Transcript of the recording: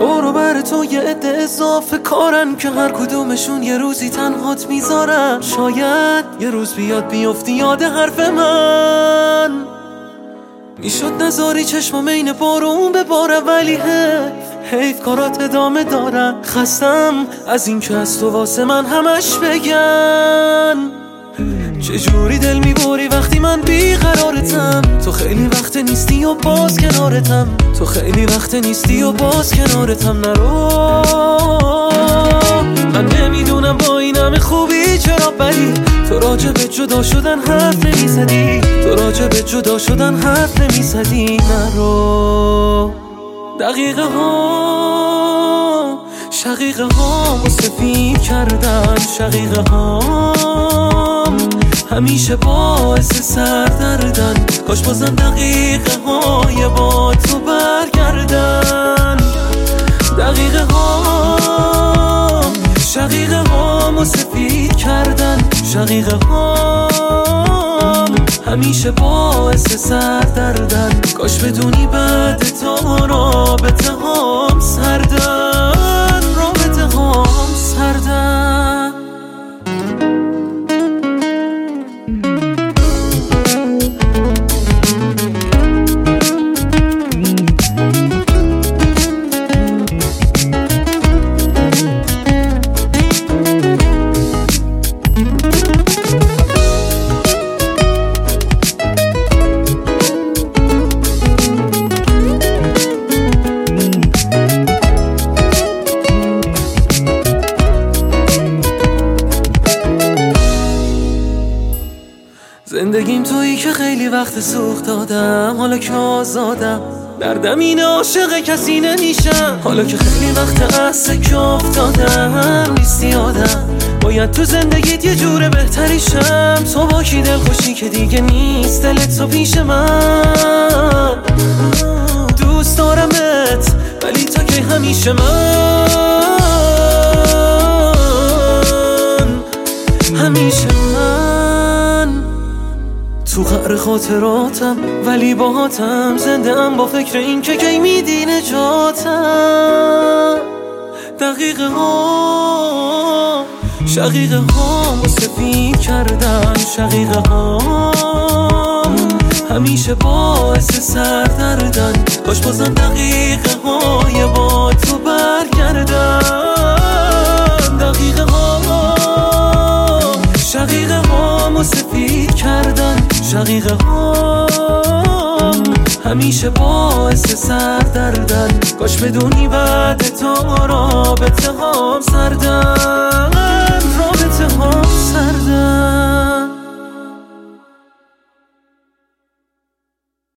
دور بر تو یه عده اضافه کارن که هر کدومشون یه روزی تنهات میذارن. شاید یه روز بیاد بیفتی یاد حرف من، میشد نذاری چشمام این بارون بباره، ولی حیف کارات ادامه دارن. خستم از این که از تو واسه من همش بگن. چجوری دل میبری وقتی من بیقرارتم؟ تو خیلی وقت نیستی و باز کنارتم، تو خیلی وقت نیستی و باز کنارتم. نرو، من نمیدونم با این همه خوبی چرا ولی تو راجع به جدا شدن حرف نمیزدی، تو راجع به جدا شدن حرف نمیزدی. نرو، دقیقه ها شقیقه ها سفید کردن، شقیقه ها همیشه باعث سردردن. کاش بازم دقیقه های با تو برگردن. دقیقه ها شقیقه ها سفید کردن، شقیقه ها همیشه باعث سردردن. کاش بدونی بعد تو رابطه هام سردن، رابطه هام سردن. زندگیم تویی که خیلی وقت سوخت دادم، حالا که آزادم دردم اینه عاشق کسی نمیشم. حالا که خیلی وقت از که افتادم نیستی آدم، باید تو زندگیت یه جور بهتریشم. تو با کی دل خوشی که دیگه نیست دلت تو پیش من. دوست دارمت ولی تا که همیشه من، همیشه من تو قعر خاطراتم، ولی باهاتم زنده ام با فکر این که کی میدی نجاتم. دقیقه ها شقیقه ها سفید کردن، شقیقه ها همیشه باعث سردردن. کاش بازم دقیقه های با تو برگردن. دقیقه ها شقیقه ها سفید کردن، شقیقه ها همیشه باعث سردردن. کاش بدونی بعد تو رابطه هام سردن.